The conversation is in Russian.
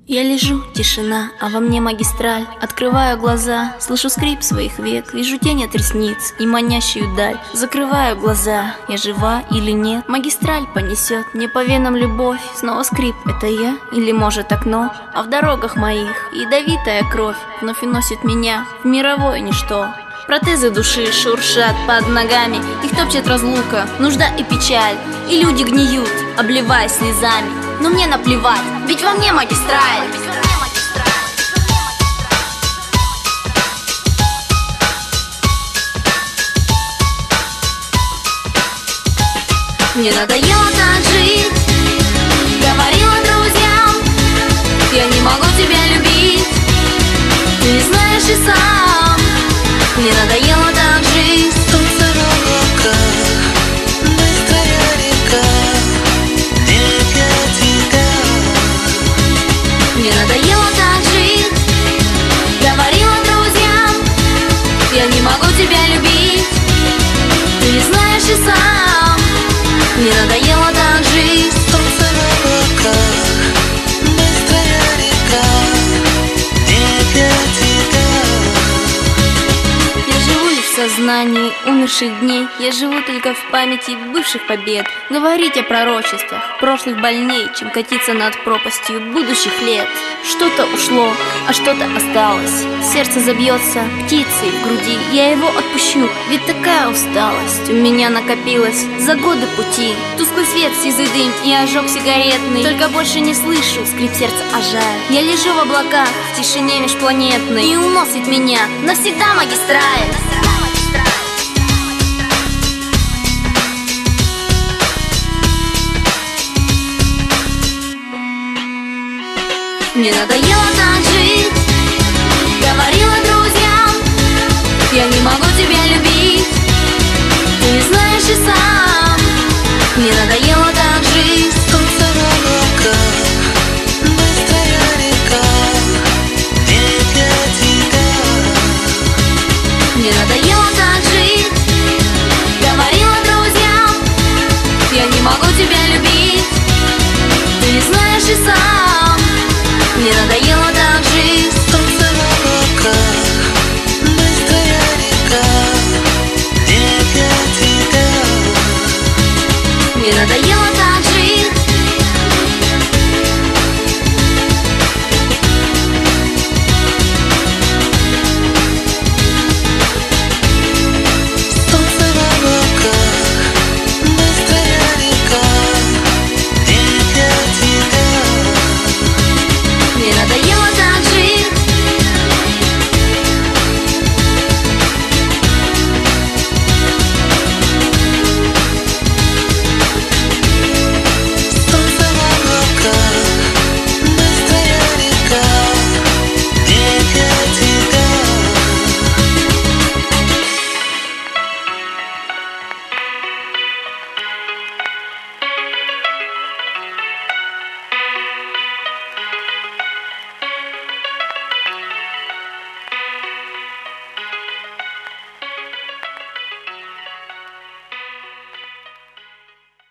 Я лежу, тишина, а во мне магистраль. Открываю глаза, слышу скрип своих век. Вижу тень от ресниц и манящую даль. Закрываю глаза, я жива или нет? Магистраль понесет мне по венам любовь. Снова скрип, это я или может окно? А в дорогах моих ядовитая кровь вновь уносит меня в мировое ничто. Протезы души шуршат под ногами, их топчет разлука, нужда и печаль. И люди гниют, обливаясь слезами. Но мне наплевать, ведь во мне магистраль. Мне надоело так жить, говорила друзьям, я не могу тебя любить, ты не знаешь и сам. Мне надоело так жить. Солнце в облаках, быстрая река, нет, я тебя. Мне надоело так жить, говорила друзьям, я не могу тебя любить, ты не знаешь и сам. Мне надоело так жить. Солнце в облаках, быстрая река, нет, я тебя. Я живу лишь в сознании умерших дней. Я живу только в памяти бывших побед. Говорить о пророчествах прошлых больней, чем катиться над пропастью будущих лет. Что-то ушло, а что-то осталось. Сердце забьется птицей в груди. Я его отпущу, ведь такая усталость у меня накопилась за годы пути. Тусклый свет, сизый дым и ожог сигаретный. Только больше не слышу скрип сердца, а жаль. Я лежу в облаках, в тишине межпланетной, и уносит меня навсегда магистраль. Мне надоело так жить, говорила друзьям, я не могу